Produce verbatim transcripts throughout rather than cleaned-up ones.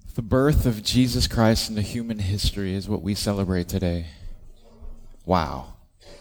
The birth of Jesus Christ into human history is what we celebrate today. Wow.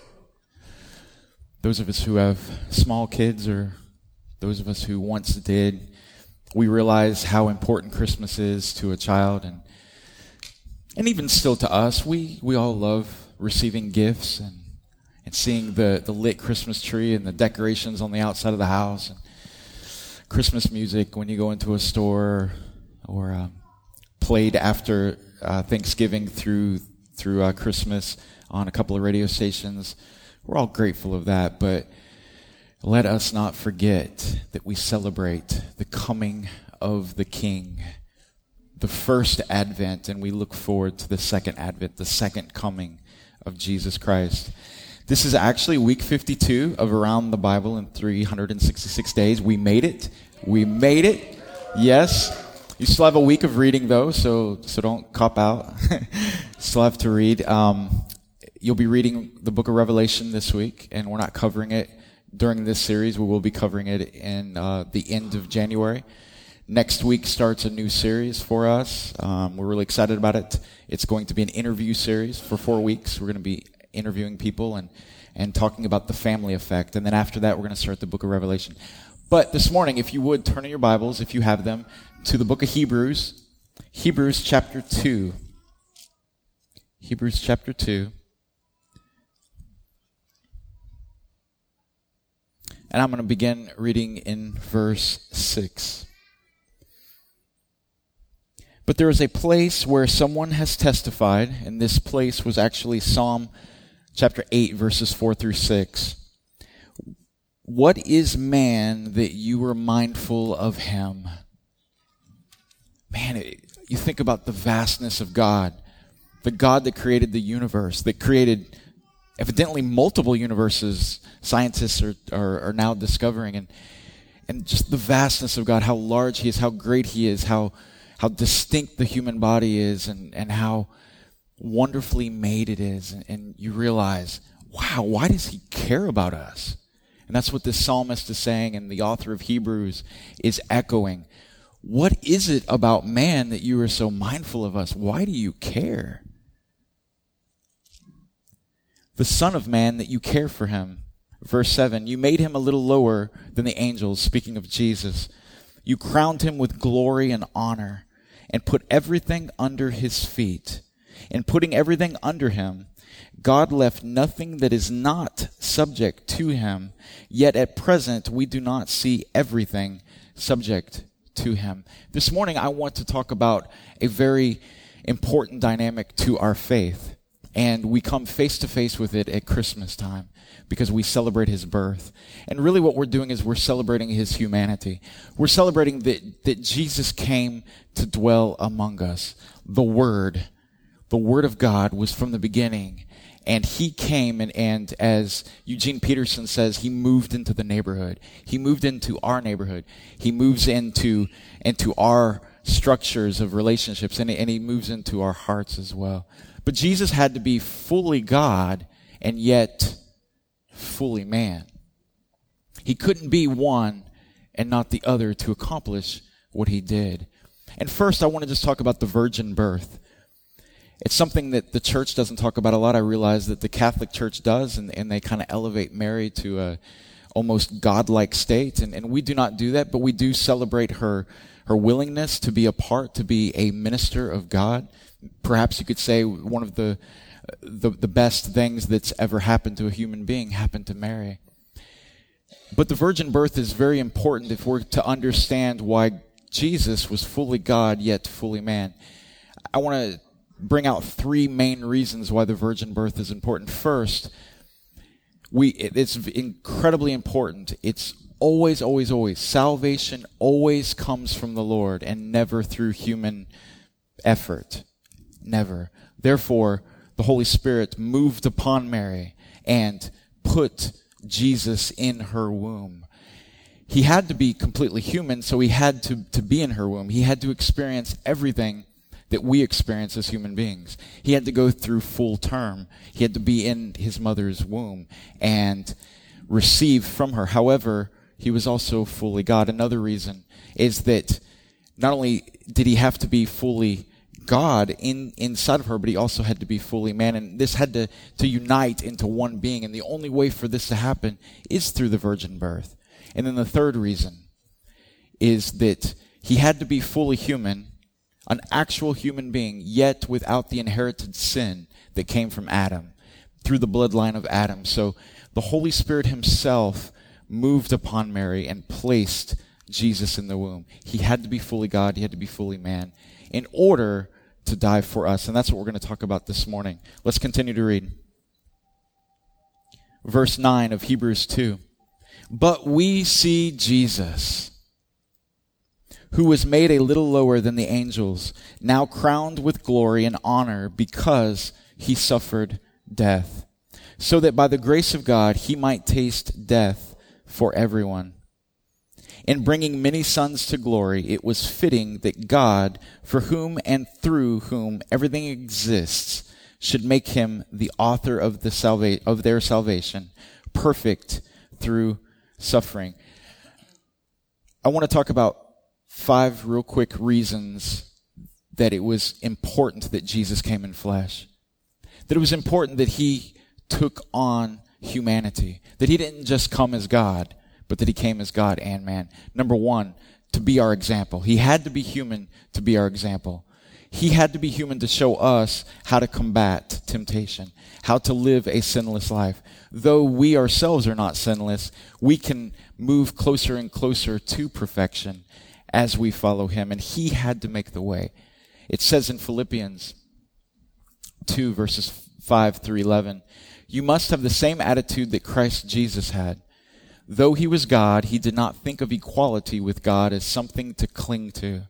Those of us who have small kids, or those of us who once did, we realize how important Christmas is to a child, and and even still to us. We we all love receiving gifts and, and seeing the, the lit Christmas tree and the decorations on the outside of the house, and Christmas music when you go into a store, or um, played after uh, Thanksgiving through through uh, Christmas on a couple of radio stations. We're all grateful of that, but let us not forget that we celebrate the coming of the King, the first Advent, and we look forward to the second Advent, the second coming of Jesus Christ. This is actually week fifty-two of Around the Bible in three hundred sixty-six days. We made it. We made it. Yes. You still have a week of reading, though, so so don't cop out. Still have to read. Um, you'll be reading the book of Revelation this week, and we're not covering it during this series. We will be covering it in uh, the end of January. Next week starts a new series for us. Um, we're really excited about it. It's going to be an interview series for four weeks. We're going to be interviewing people and, and talking about the family effect. And then after that, we're going to start the book of Revelation. But this morning, if you would, turn in your Bibles, if you have them, to the book of Hebrews, Hebrews chapter two. Hebrews chapter two. And I'm going to begin reading in verse six. But there is a place where someone has testified, and this place was actually Psalm chapter eight, verses four through six. What is man that you are mindful of him? Man, it, you think about the vastness of God, the God that created the universe, that created evidently multiple universes scientists are, are, are now discovering, and and just the vastness of God, how large he is, how great he is, how how distinct the human body is, and, and how wonderfully made it is. And, and you realize, wow, why does he care about us? And that's what this psalmist is saying, and the author of Hebrews is echoing. What is it about man that you are so mindful of us? Why do you care? The Son of Man, that you care for him. Verse seven, you made him a little lower than the angels, speaking of Jesus. You crowned him with glory and honor, and put everything under his feet. In putting everything under him, God left nothing that is not subject to him, yet at present we do not see everything subject to him. This morning I want to talk about a very important dynamic to our faith, and we come face to face with it at Christmas time because we celebrate his birth. And really what we're doing is we're celebrating his humanity. We're celebrating that, that Jesus came to dwell among us. The Word, the Word of God was from the beginning, and he came, and, and as Eugene Peterson says, he moved into the neighborhood. He moved into our neighborhood. He moves into, into our structures of relationships, and, and he moves into our hearts as well. But Jesus had to be fully God and yet fully man. He couldn't be one and not the other to accomplish what he did. And first, I want to just talk about the virgin birth. It's something that the church doesn't talk about a lot. I realize that the Catholic Church does, and, and they kind of elevate Mary to a almost godlike state. And, and we do not do that, but we do celebrate her, her willingness to be a part, to be a minister of God. Perhaps you could say one of the, the the best things that's ever happened to a human being happened to Mary. But the virgin birth is very important if we're to understand why Jesus was fully God yet fully man. I want to bring out three main reasons why the virgin birth is important. First, we it's incredibly important. It's always, always, always. Salvation always comes from the Lord and never through human effort. Never. Therefore, the Holy Spirit moved upon Mary and put Jesus in her womb. He had to be completely human, so he had to, to be in her womb. He had to experience everything that we experience as human beings. He had to go through full term. He had to be in his mother's womb and receive from her. However, he was also fully God. Another reason is that not only did he have to be fully God in inside of her, but he also had to be fully man. And this had to, to unite into one being. And the only way for this to happen is through the virgin birth. And then the third reason is that he had to be fully human, an actual human being, yet without the inherited sin that came from Adam, through the bloodline of Adam. So the Holy Spirit himself moved upon Mary and placed Jesus in the womb. He had to be fully God, he had to be fully man in order to die for us. And that's what we're going to talk about this morning. Let's continue to read. Verse nine of Hebrews two. But we see Jesus, who was made a little lower than the angels, now crowned with glory and honor because he suffered death, so that by the grace of God he might taste death for everyone. In bringing many sons to glory, it was fitting that God, for whom and through whom everything exists, should make him the author of the salva- of their salvation, perfect through suffering. I want to talk about five real quick reasons that it was important that Jesus came in flesh. That it was important that he took on humanity. That he didn't just come as God, but that he came as God and man. Number one, to be our example. He had to be human to be our example. He had to be human to show us how to combat temptation, how to live a sinless life. Though we ourselves are not sinless, we can move closer and closer to perfection as we follow him. And he had to make the way. It says in Philippians two, verses five through eleven, you must have the same attitude that Christ Jesus had. Though he was God, he did not think of equality with God as something to cling to.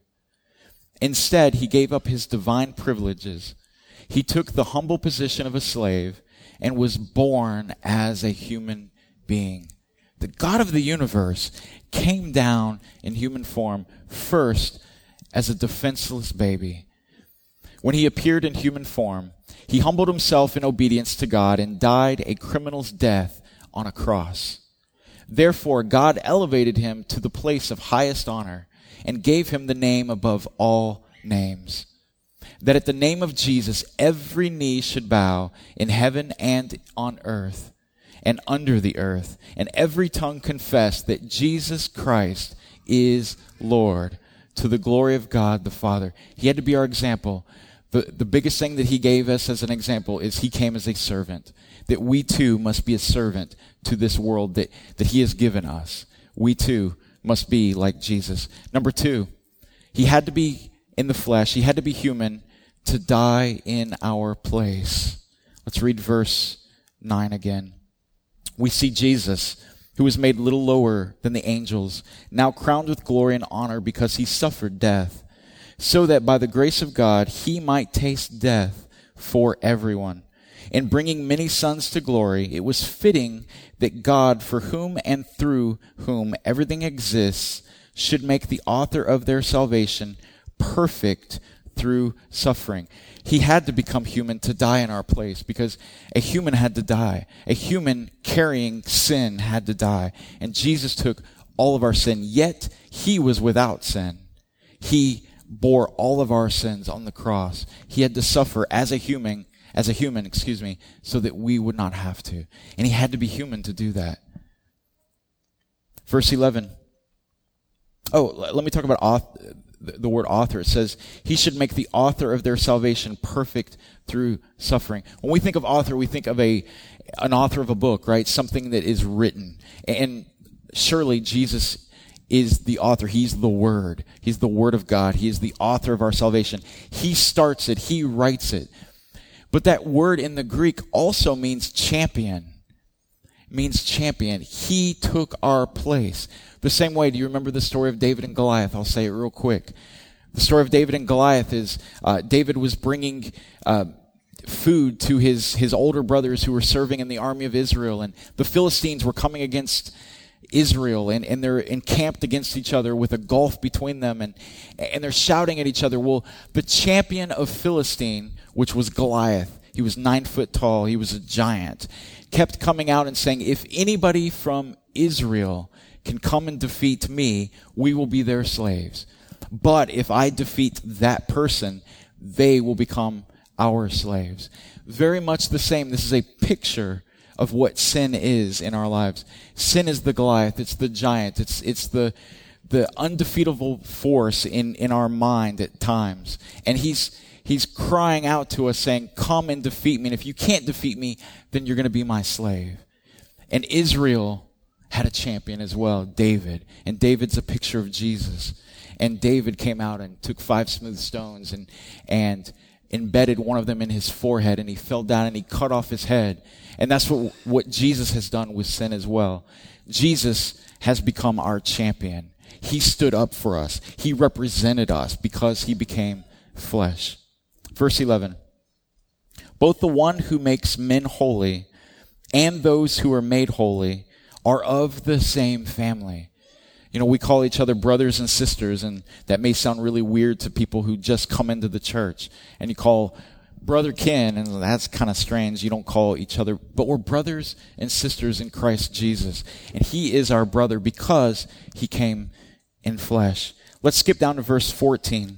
Instead, he gave up his divine privileges. He took the humble position of a slave and was born as a human being. The God of the universe came down in human form first as a defenseless baby. When he appeared in human form, he humbled himself in obedience to God and died a criminal's death on a cross. Therefore, God elevated him to the place of highest honor and gave him the name above all names, that at the name of Jesus every knee should bow in heaven and on earth and under the earth, and every tongue confess that Jesus Christ is Lord, to the glory of God the Father. He had to be our example. The, the biggest thing that he gave us as an example is he came as a servant, that we too must be a servant to this world that, that he has given us. We too must be like Jesus. Number two, he had to be in the flesh. He had to be human to die in our place. Let's read verse nine again. We see Jesus, who was made a little lower than the angels, now crowned with glory and honor because he suffered death, so that by the grace of God he might taste death for everyone. In bringing many sons to glory, it was fitting that God, for whom and through whom everything exists, should make the author of their salvation perfect through suffering. He had to become human to die in our place, because a human had to die. A human carrying sin had to die. And Jesus took all of our sin, yet he was without sin. He bore all of our sins on the cross. He had to suffer as a human, as a human, excuse me, so that we would not have to. And he had to be human to do that. Verse eleven. Oh, let me talk about author, the word author. It says, he should make the author of their salvation perfect through suffering. When we think of author, we think of a an author of a book, right? Something that is written. And surely Jesus is the author. He's the Word. He's the Word of God. He is the author of our salvation. He starts it. He writes it. But that word in the Greek also means champion. It means champion. He took our place. The same way, do you remember the story of David and Goliath? I'll say it real quick. The story of David and Goliath is uh, David was bringing uh, food to his, his older brothers who were serving in the army of Israel. And the Philistines were coming against Israel, and, and they're encamped against each other with a gulf between them, and, and they're shouting at each other. Well, the champion of Philistine, which was Goliath, he was nine foot tall, he was a giant, kept coming out and saying, if anybody from Israel can come and defeat me, we will be their slaves. But if I defeat that person, they will become our slaves. Very much the same. This is a picture of what sin is in our lives. Sin is the Goliath. It's the giant. It's it's the the undefeatable force in, in our mind at times. And he's he's crying out to us saying, come and defeat me. And if you can't defeat me, then you're going to be my slave. And Israel had a champion as well, David. And David's a picture of Jesus. And David came out and took five smooth stones and and embedded one of them in his forehead, and he fell down and he cut off his head. And that's what, what Jesus has done with sin as well. Jesus has become our champion. He stood up for us. He represented us because he became flesh. Verse eleven. Both the one who makes men holy and those who are made holy are of the same family. You know, we call each other brothers and sisters, and that may sound really weird to people who just come into the church. And you call brother Ken, and that's kind of strange. You don't call each other, but we're brothers and sisters in Christ Jesus. And he is our brother because he came in flesh. Let's skip down to verse fourteen.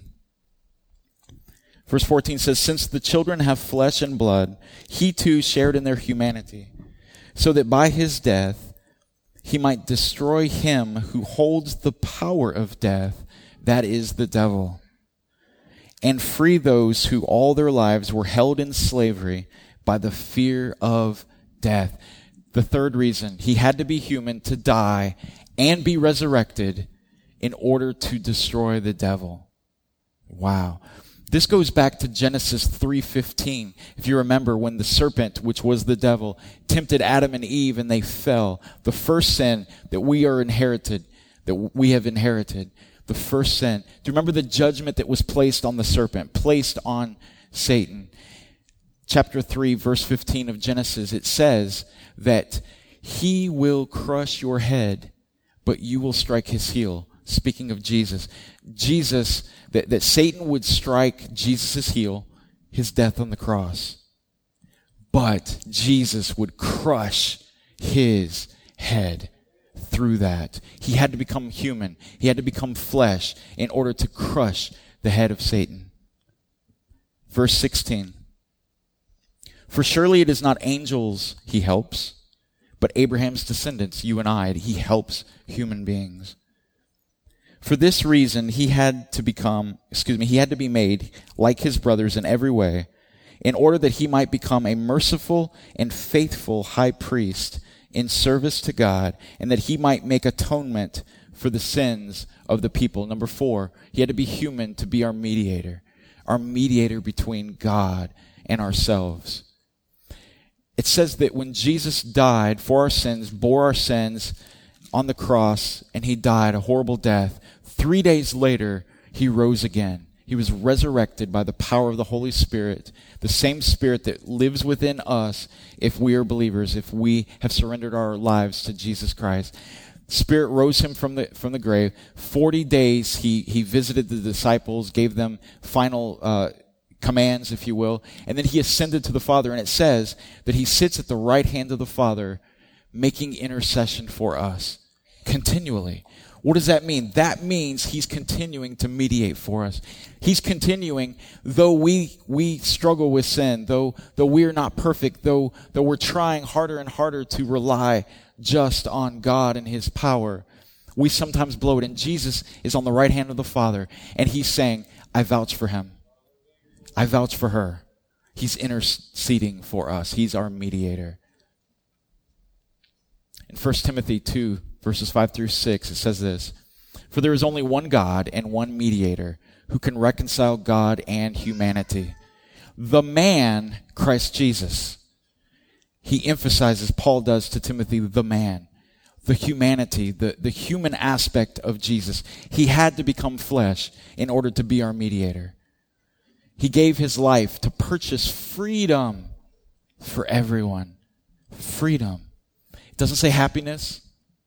Verse fourteen says, since the children have flesh and blood, he too shared in their humanity, so that by his death he might destroy him who holds the power of death, that is the devil, and free those who all their lives were held in slavery by the fear of death. The third reason, he had to be human to die and be resurrected in order to destroy the devil. Wow. This goes back to Genesis three fifteen. If you remember, when the serpent, which was the devil, tempted Adam and Eve and they fell, the first sin that we are inherited, that we have inherited, the first sin. Do you remember the judgment that was placed on the serpent, placed on Satan? Chapter three, verse fifteen of Genesis, it says that he will crush your head, but you will strike his heel. Speaking of Jesus, Jesus, that, that Satan would strike Jesus' heel, his death on the cross. But Jesus would crush his head through that. He had to become human. He had to become flesh in order to crush the head of Satan. Verse sixteen. For surely it is not angels he helps, but Abraham's descendants, you and I. He helps human beings. For this reason, he had to become, excuse me, he had to be made like his brothers in every way, in order that he might become a merciful and faithful high priest in service to God, and that he might make atonement for the sins of the people. Number four, he had to be human to be our mediator, our mediator between God and ourselves. It says that when Jesus died for our sins, bore our sins on the cross, and he died a horrible death, three days later, he rose again. He was resurrected by the power of the Holy Spirit, the same Spirit that lives within us if we are believers, if we have surrendered our lives to Jesus Christ. Spirit rose him from the from the grave. Forty days he, he visited the disciples, gave them final uh, commands, if you will, and then he ascended to the Father, and it says that he sits at the right hand of the Father making intercession for us continually. What does that mean? That means he's continuing to mediate for us. He's continuing, though we we struggle with sin, though though we're not perfect, though though we're trying harder and harder to rely just on God and his power, we sometimes blow it. And Jesus is on the right hand of the Father, and he's saying, I vouch for him. I vouch for her. He's interceding for us. He's our mediator. In First Timothy two, verses five through six, it says this, for there is only one God and one mediator who can reconcile God and humanity, the man, Christ Jesus. He emphasizes, Paul does to Timothy, the man, the humanity, the, the human aspect of Jesus. He had to become flesh in order to be our mediator. He gave his life to purchase freedom for everyone. Freedom. It doesn't say happiness.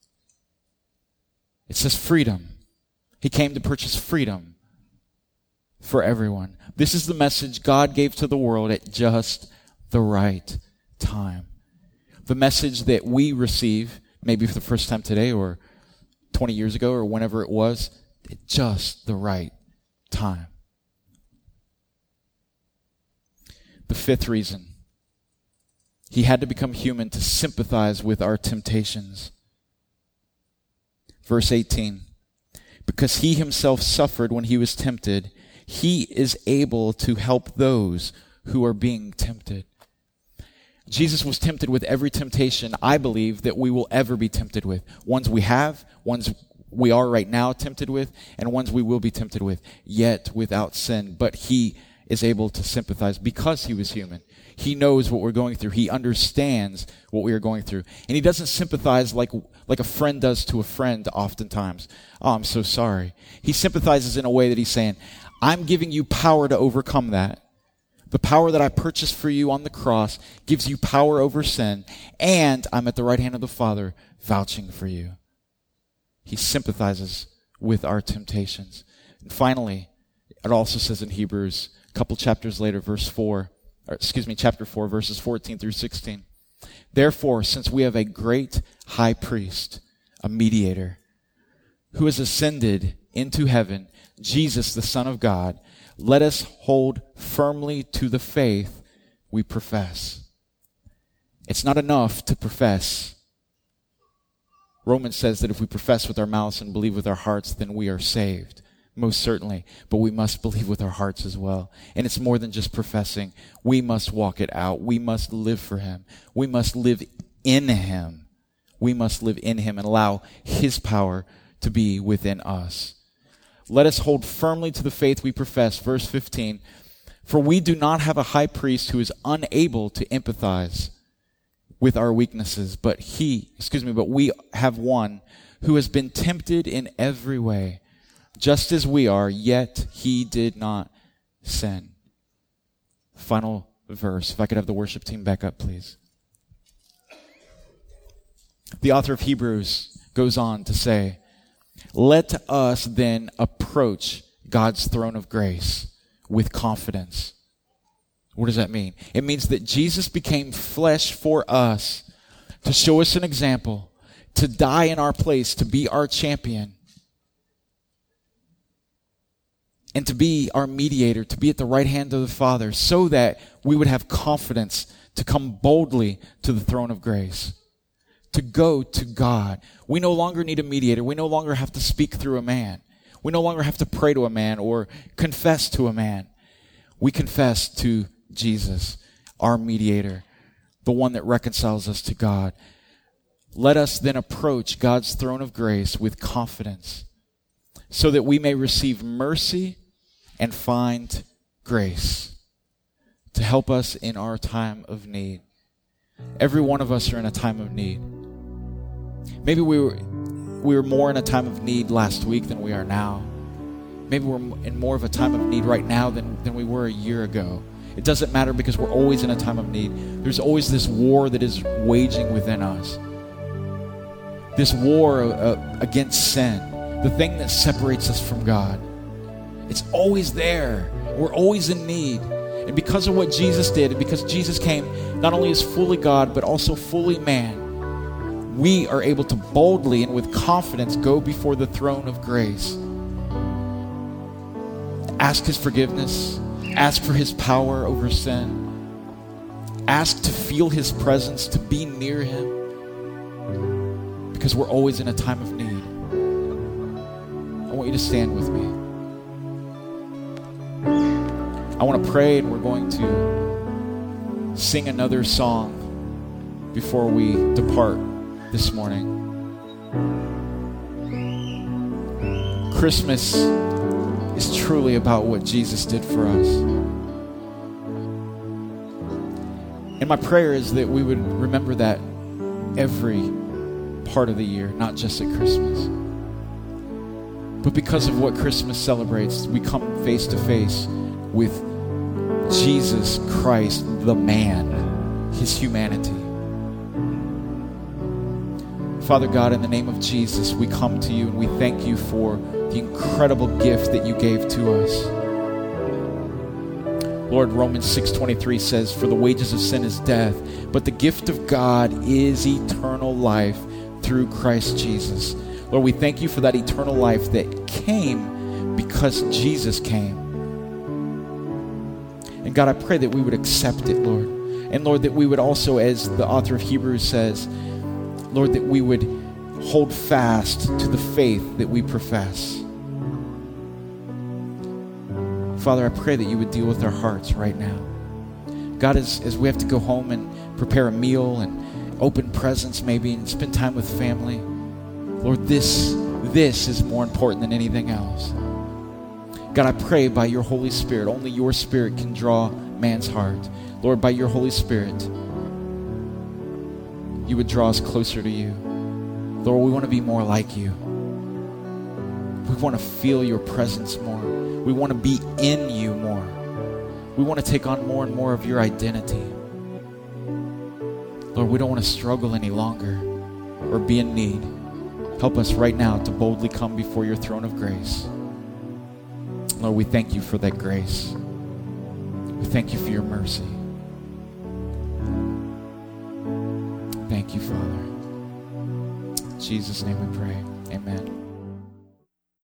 It says freedom. He came to purchase freedom for everyone. This is the message God gave to the world at just the right time. The message that we receive, maybe for the first time today or twenty years ago or whenever it was, at just the right time. The fifth reason, he had to become human to sympathize with our temptations. Verse eighteen, because he himself suffered when he was tempted, he is able to help those who are being tempted. Jesus was tempted with every temptation, I believe, that we will ever be tempted with. Ones we have, ones we are right now tempted with, and ones we will be tempted with, yet without sin. But he is able to sympathize because he was human. He knows what we're going through. He understands what we are going through. And he doesn't sympathize like, like a friend does to a friend oftentimes. Oh, I'm so sorry. He sympathizes in a way that he's saying, I'm giving you power to overcome that. The power that I purchased for you on the cross gives you power over sin, and I'm at the right hand of the Father vouching for you. He sympathizes with our temptations. And finally, it also says in Hebrews, a couple chapters later, verse four, or excuse me, chapter four, verses fourteen through sixteen. Therefore, since we have a great high priest, a mediator, who has ascended into heaven, Jesus, the Son of God, let us hold firmly to the faith we profess. It's not enough to profess. Romans says that if we profess with our mouths and believe with our hearts, then we are saved. Most certainly. But we must believe with our hearts as well. And it's more than just professing. We must walk it out. We must live for him. We must live in him. We must live in him and allow his power to be within us. Let us hold firmly to the faith we profess. Verse fifteen, for we do not have a high priest who is unable to empathize with our weaknesses, but he, excuse me, but we have one who has been tempted in every way, just as we are, yet he did not sin. Final verse. If I could have the worship team back up, please. The author of Hebrews goes on to say, let us then approach God's throne of grace with confidence. What does that mean? It means that Jesus became flesh for us to show us an example, to die in our place, to be our champion, and to be our mediator, to be at the right hand of the Father, so that we would have confidence to come boldly to the throne of grace, to go to God. We no longer need a mediator. We no longer have to speak through a man. We no longer have to pray to a man or confess to a man. We confess to Jesus, our mediator, the one that reconciles us to God. Let us then approach God's throne of grace with confidence, so that we may receive mercy and find grace to help us in our time of need. Every one of us are in a time of need. Maybe we were we were more in a time of need last week than we are now. Maybe we're in more of a time of need right now than, than we were a year ago. It doesn't matter, because we're always in a time of need. There's always this war that is waging within us. This war uh, against sin, the thing that separates us from God. It's always there. We're always in need. And because of what Jesus did, and because Jesus came not only as fully God, but also fully man, we are able to boldly and with confidence go before the throne of grace. Ask his forgiveness. Ask for his power over sin. Ask to feel his presence, to be near him. Because we're always in a time of need. I want you to stand with me. I want to pray, and we're going to sing another song before we depart this morning. Christmas is truly about what Jesus did for us. And my prayer is that we would remember that every part of the year, not just at Christmas. But because of what Christmas celebrates, we come face to face with Jesus Christ, the man, his humanity. Father God, in the name of Jesus, we come to you and we thank you for the incredible gift that you gave to us. Lord, Romans six twenty-three says, for the wages of sin is death, but the gift of God is eternal life through Christ Jesus. Lord, we thank you for that eternal life that came because Jesus came. And God, I pray that we would accept it, Lord. And Lord, that we would also, as the author of Hebrews says, Lord, that we would hold fast to the faith that we profess. Father, I pray that you would deal with our hearts right now. God, as, as we have to go home and prepare a meal and open presents maybe and spend time with family, Lord, this, this is more important than anything else. God, I pray by your Holy Spirit, only your Spirit can draw man's heart. Lord, by your Holy Spirit, you would draw us closer to you. Lord, we want to be more like you. We want to feel your presence more. We want to be in you more. We want to take on more and more of your identity. Lord, we don't want to struggle any longer or be in need. Help us right now to boldly come before your throne of grace. Lord, we thank you for that grace. We thank you for your mercy. Thank you, Father. In Jesus' name we pray. Amen.